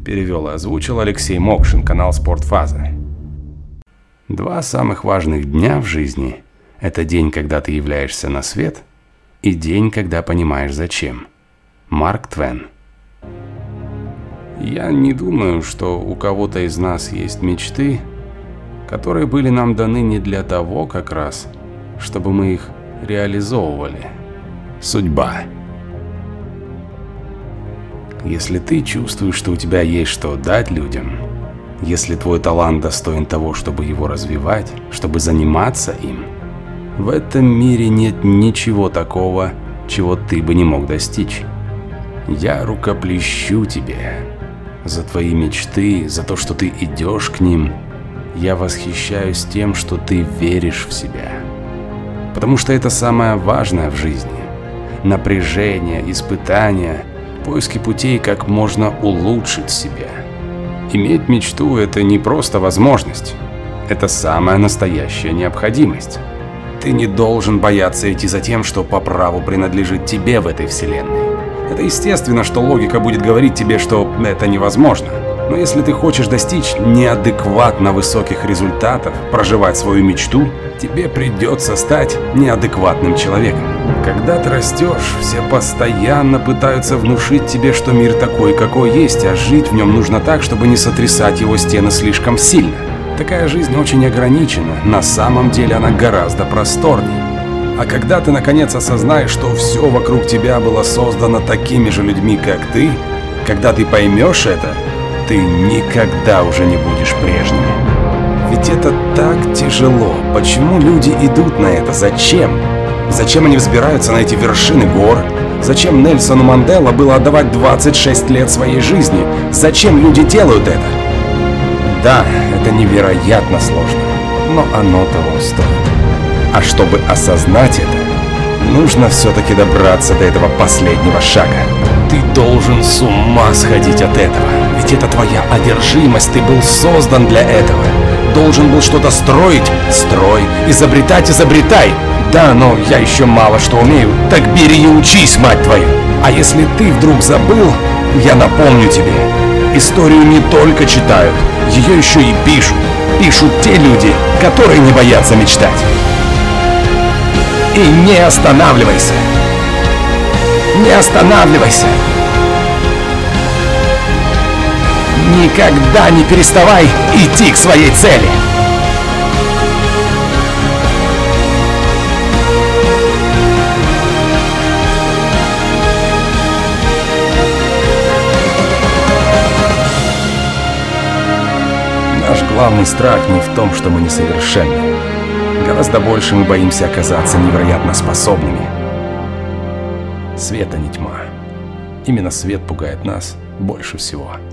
Перевел и озвучил Алексей Мокшин, канал «Спортфаза». Два самых важных дня в жизни – это день, когда ты являешься на свет, и день, когда понимаешь зачем. Марк Твен. Я не думаю, что у кого-то из нас есть мечты, которые были нам даны не для того как раз, чтобы мы их реализовывали. Судьба. Если ты чувствуешь, что у тебя есть что дать людям, если твой талант достоин того, чтобы его развивать, чтобы заниматься им, в этом мире нет ничего такого, чего ты бы не мог достичь. Я рукоплещу тебе за твои мечты, за то, что ты идешь к ним. Я восхищаюсь тем, что ты веришь в себя. Потому что это самое важное в жизни. Напряжение, испытания, поиски путей, как можно улучшить себя. Иметь мечту – это не просто возможность. Это самая настоящая необходимость. Ты не должен бояться идти за тем, что по праву принадлежит тебе в этой вселенной. Это естественно, что логика будет говорить тебе, что это невозможно. Но если ты хочешь достичь неадекватно высоких результатов, проживать свою мечту, тебе придется стать неадекватным человеком. Когда ты растешь, все постоянно пытаются внушить тебе, что мир такой, какой есть, а жить в нем нужно так, чтобы не сотрясать его стены слишком сильно. Такая жизнь очень ограничена, на самом деле она гораздо просторнее. А когда ты наконец осознаешь, что все вокруг тебя было создано такими же людьми, как ты, когда ты поймешь это, ты никогда уже не будешь прежним. Ведь это так тяжело. Почему люди идут на это? Зачем? Зачем они взбираются на эти вершины гор? Зачем Нельсону Манделе было отдавать 26 лет своей жизни? Зачем люди делают это? Да, это невероятно сложно, но оно того стоит. А чтобы осознать это, нужно все-таки добраться до этого последнего шага. Ты должен с ума сходить от этого. Ведь это твоя одержимость, ты был создан для этого. Должен был что-то строить – строй, изобретать – изобретай. Да, но я еще мало что умею, так бери и учись, мать твою. А если ты вдруг забыл, я напомню тебе. Историю не только читают, ее еще и пишут. Пишут те люди, которые не боятся мечтать. И не останавливайся. Не останавливайся. Никогда не переставай идти к своей цели. Наш главный страх не в том, что мы несовершенны. Гораздо больше мы боимся оказаться невероятно способными. Свет, а не тьма. Именно свет пугает нас больше всего.